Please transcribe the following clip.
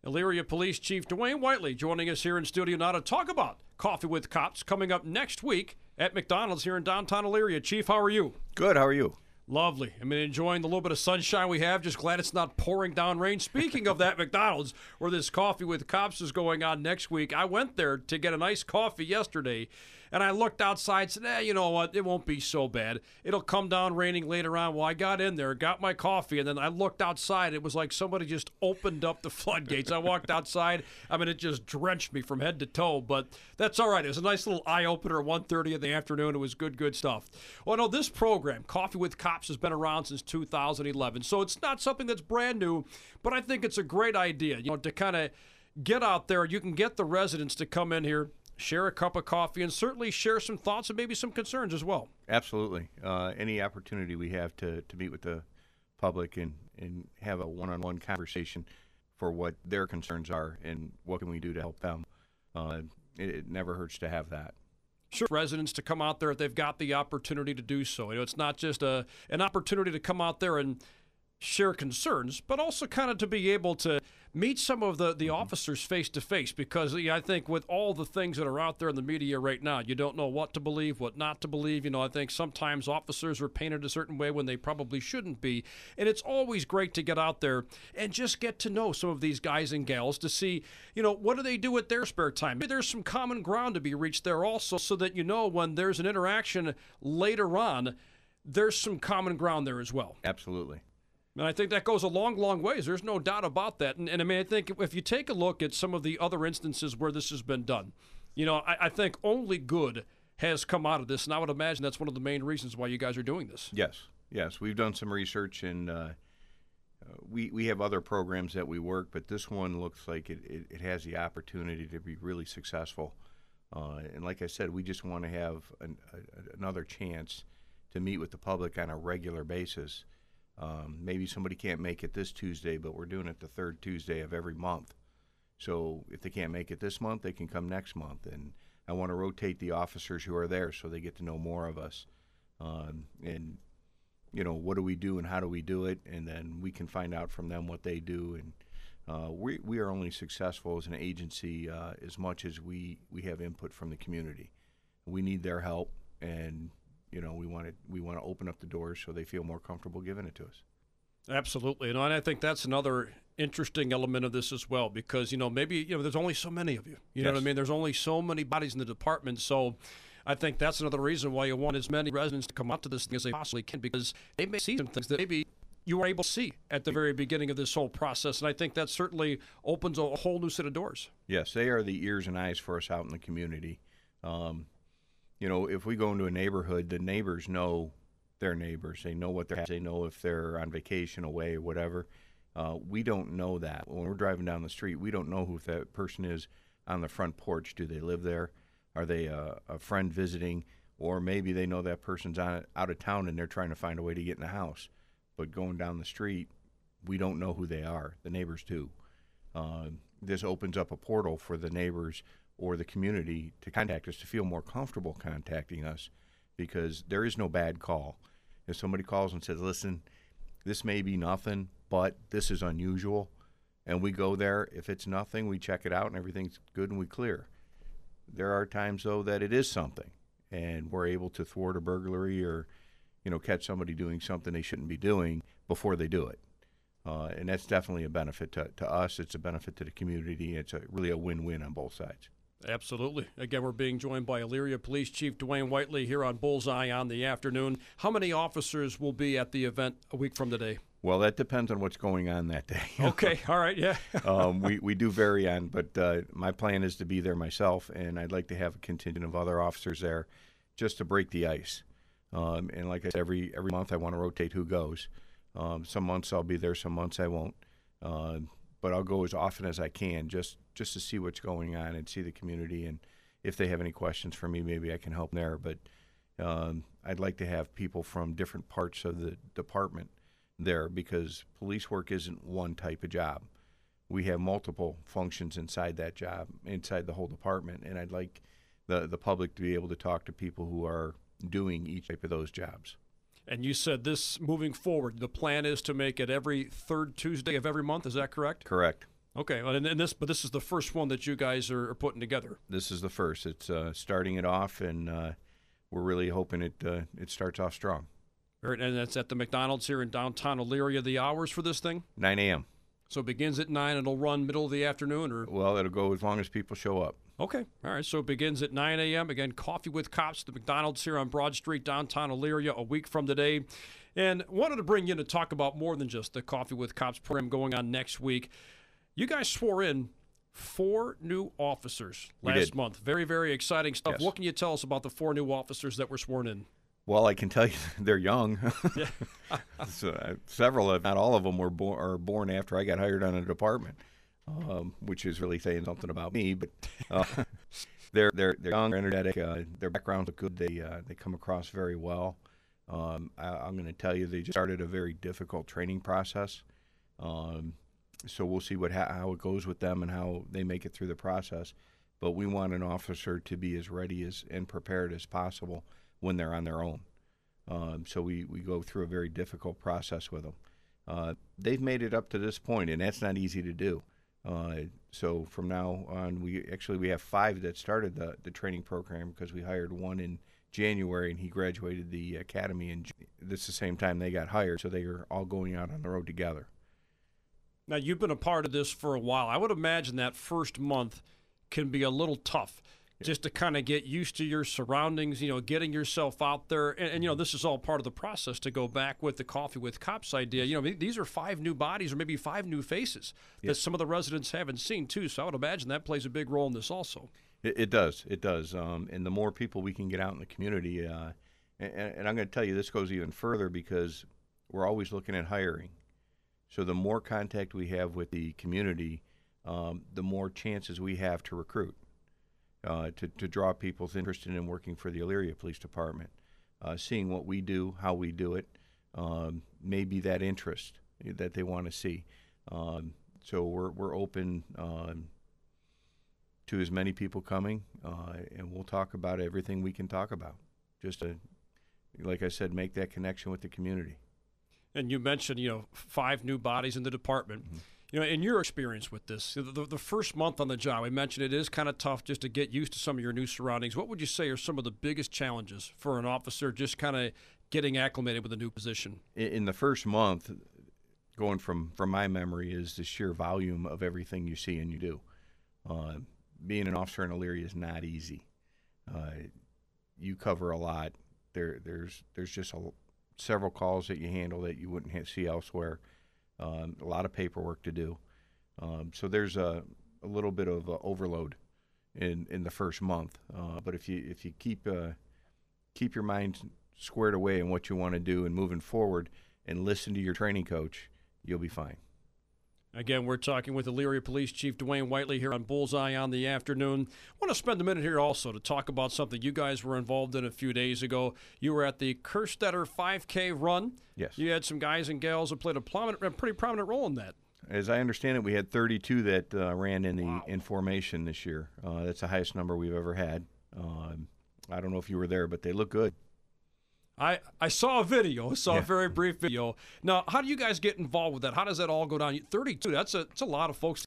Elyria Police Chief Dwayne Whiteley joining us here in studio now to talk about Coffee with Cops coming up next week at McDonald's here in downtown Elyria. Chief, how are you? Good. How are you? Lovely. I mean, enjoying the little bit of sunshine we have. Just glad it's not pouring down rain. Speaking of that McDonald's, where this Coffee with Cops is going on next week, I went there to get a nice coffee yesterday, and I looked outside and said, you know what? It won't be so bad. It'll come down raining later on. Well, I got in there, got my coffee, and then I looked outside. It was like somebody just opened up the floodgates. I walked outside. I mean, it just drenched me from head to toe, but that's all right. It was a nice little eye-opener at 1:30 in the afternoon. It was good stuff. Well, no, this program, Coffee with Cops, has been around since 2011, so it's not something that's brand new, but I think it's a great idea, to kind of get out there. You can get the residents to come in here, share a cup of coffee, and certainly share some thoughts and maybe some concerns as well. Absolutely. Any opportunity we have to meet with the public and have a one-on-one conversation for what their concerns are and what can we do to help them, it never hurts to have that. Sure, residents to come out there if they've got the opportunity to do so. It's not just an opportunity to come out there and share concerns, but also kind of to be able to meet some of the officers face to face, because I think with all the things that are out there in the media right now, you don't know what to believe, what not to believe. I think sometimes officers are painted a certain way when they probably shouldn't be, and it's always great to get out there and just get to know some of these guys and gals to see, what do they do with their spare time. Maybe there's some common ground to be reached there also, so that when there's an interaction later on, there's some common ground there as well. Absolutely. And I think that goes a long, long ways. There's no doubt about that. And I mean, I think if you take a look at some of the other instances where this has been done, I think only good has come out of this. And I would imagine that's one of the main reasons why you guys are doing this. Yes. We've done some research, and we have other programs that we work, but this one looks like it has the opportunity to be really successful. And like I said, we just want to have another chance to meet with the public on a regular basis. Maybe somebody can't make it this Tuesday, but we're doing it the third Tuesday of every month. So if they can't make it this month, they can come next month. And I want to rotate the officers who are there so they get to know more of us. And, what do we do and how do we do it? And then we can find out from them what they do. And we are only successful as an agency as much as we have input from the community. We need their help, and we want to open up the doors so they feel more comfortable giving it to us. Absolutely. And I think that's another interesting element of this as well, because, maybe, there's only so many of you. You know what I mean? There's only so many bodies in the department. So I think that's another reason why you want as many residents to come out to this thing as they possibly can, because they may see some things that maybe you were able to see at the very beginning of this whole process. And I think that certainly opens a whole new set of doors. Yes, they are the ears and eyes for us out in the community. If we go into a neighborhood, the neighbors know their neighbors. They know what they know if they're on vacation, away, or whatever. We don't know that. When we're driving down the street, we don't know who that person is on the front porch. Do they live there? Are they a friend visiting? Or maybe they know that person's out of town and they're trying to find a way to get in the house. But going down the street, we don't know who they are. The neighbors do. This opens up a portal for the neighbors or the community to contact us, to feel more comfortable contacting us, because there is no bad call. If somebody calls and says, listen, this may be nothing, but this is unusual, and we go there, if it's nothing, we check it out and everything's good and we clear. There are times, though, that it is something, and we're able to thwart a burglary or, catch somebody doing something they shouldn't be doing before they do it. And that's definitely a benefit to us. It's a benefit to the community. It's really a win-win on both sides. Absolutely. Again, we're being joined by Elyria Police Chief Dwayne Whiteley here on Bullseye on the afternoon. How many officers will be at the event a week from today? Well, that depends on what's going on that day. Okay. All right. Yeah. We do vary on, but my plan is to be there myself, and I'd like to have a contingent of other officers there just to break the ice. And like I said, every month I want to rotate who goes. Some months I'll be there, some months I won't. But I'll go as often as I can just to see what's going on and see the community. And if they have any questions for me, maybe I can help there. But I'd like to have people from different parts of the department there, because police work isn't one type of job. We have multiple functions inside that job, inside the whole department. And I'd like the public to be able to talk to people who are doing each type of those jobs. And you said this moving forward, the plan is to make it every third Tuesday of every month. Is that correct? Correct. Okay, well, and this is the first one that you guys are putting together. This is the first. It's starting it off, and we're really hoping it starts off strong. And that's at the McDonald's here in downtown Elyria. The hours for this thing? 9 a.m. So it begins at 9. It'll run middle of the afternoon, or? Well, it'll go as long as people show up. Okay, all right. So it begins at 9 a.m. Again, Coffee with Cops, the McDonald's here on Broad Street, downtown Elyria, a week from today. And wanted to bring you in to talk about more than just the Coffee with Cops program going on next week. You guys swore in 4 new officers last month. Very, very exciting stuff. Yes. What can you tell us about the 4 new officers that were sworn in? Well, I can tell you they're young. So, several, if not all of them, are born after I got hired on a department, which is really saying something about me. But they're young, they're energetic. Their backgrounds look good. They come across very well. I'm going to tell you, they just started a very difficult training process. So we'll see how it goes with them and how they make it through the process. But we want an officer to be as ready and prepared as possible when they're on their own. So we go through a very difficult process with them. They've made it up to this point, and that's not easy to do. So from now on, we have 5 that started the training program, because we hired one in January, and he graduated the academy in June. This is the same time they got hired, so they are all going out on the road together. Now, you've been a part of this for a while. I would imagine that first month can be a little tough, just to kind of get used to your surroundings, getting yourself out there. And this is all part of the process to go back with the Coffee with Cops idea. These are 5 new bodies, or maybe 5 new faces that some of the residents haven't seen, too. So I would imagine that plays a big role in this also. It does. It does. And the more people we can get out in the community, and I'm going to tell you, this goes even further, because we're always looking at hiring. So the more contact we have with the community, the more chances we have to recruit, to draw people's interest in working for the Elyria Police Department, seeing what we do, how we do it, maybe that interest that they want to see. So we're open to as many people coming, and we'll talk about everything we can talk about, just to, like I said, make that connection with the community. And you mentioned, 5 new bodies in the department. Mm-hmm. In your experience with this, the first month on the job, I mentioned it is kind of tough just to get used to some of your new surroundings. What would you say are some of the biggest challenges for an officer just kind of getting acclimated with a new position? In the first month, going from my memory, is the sheer volume of everything you see and you do. Being an officer in Elyria is not easy. You cover a lot. There's just several calls that you handle that you wouldn't see elsewhere. A lot of paperwork to do. So there's a little bit of overload in the first month. But if you keep your mind squared away in what you want to do and moving forward, and listen to your training coach, you'll be fine. Again, we're talking with Elyria Police Chief Dwayne Whiteley here on Bullseye on the Afternoon. I want to spend a minute here also to talk about something you guys were involved in a few days ago. You were at the Kerstetter 5K run. Yes. You had some guys and gals that played a pretty prominent role in that. As I understand it, we had 32 that ran in formation this year. That's the highest number we've ever had. I don't know if you were there, but they look good. I saw a video, a very brief video. Now, how do you guys get involved with that? How does that all go down? 32, that's a lot of folks